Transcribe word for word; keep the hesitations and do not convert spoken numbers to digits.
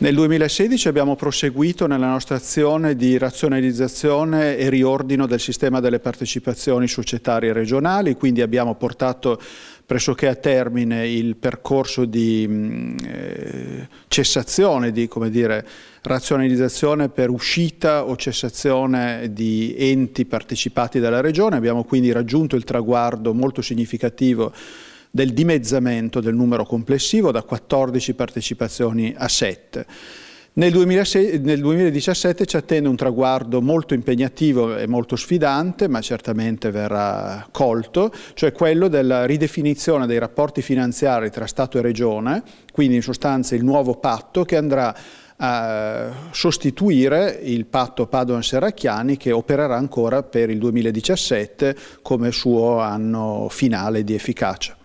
Nel duemilasedici abbiamo proseguito nella nostra azione di razionalizzazione e riordino del sistema delle partecipazioni societarie regionali, quindi abbiamo portato pressoché a termine il percorso di eh, cessazione, di come dire, razionalizzazione per uscita o cessazione di enti partecipati dalla Regione. Abbiamo quindi raggiunto il traguardo molto significativo del dimezzamento del numero complessivo da quattordici partecipazioni a sette. Nel, duemilasei, nel duemiladiciassette ci attende un traguardo molto impegnativo e molto sfidante, ma certamente verrà colto, cioè quello della ridefinizione dei rapporti finanziari tra Stato e Regione, quindi in sostanza il nuovo patto che andrà a sostituire il patto Padoan-Serracchiani, che opererà ancora per il duemiladiciassette come suo anno finale di efficacia.